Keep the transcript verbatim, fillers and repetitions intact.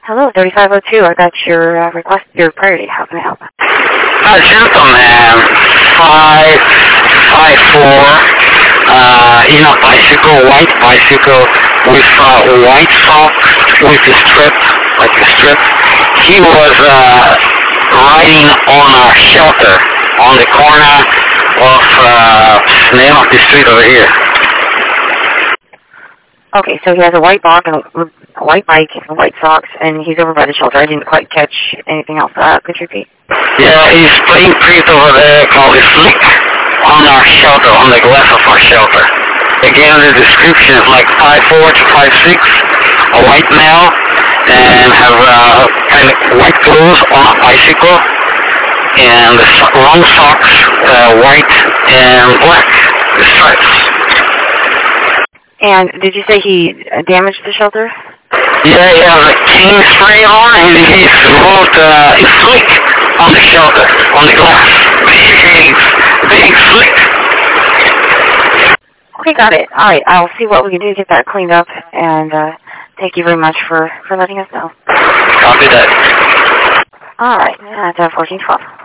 Hello, thirty-five oh two. I got your uh, request, your priority. How can I help? A gentleman, five, five, four, uh, in a bicycle, white bicycle with uh, white socks with a strip, like a strip. He was uh, riding on a shelter on the corner of uh, the name of the street over here. Okay, so he has a white bike and a, a white bike and white socks, and he's over by the shelter. I didn't quite catch anything else. Uh, could you repeat? Yeah, he's playing priest over there called the Slick on our shelter, on the glass of our shelter. Again, the description is like five four to five six, a white male, and have uh, kind of white clothes on a bicycle, and the so- long socks, uh, white and black, the stripes. And did you say he uh, damaged the shelter? Yeah, he has a king spray on, and he's wrote, uh, it's Slick on the shelter, on the glass. Big, big Slick. Okay, got it. All right, I'll see what we can do to get that cleaned up, and uh, thank you very much for, for letting us know. Copy that. All right, that's uh, fourteen twelve.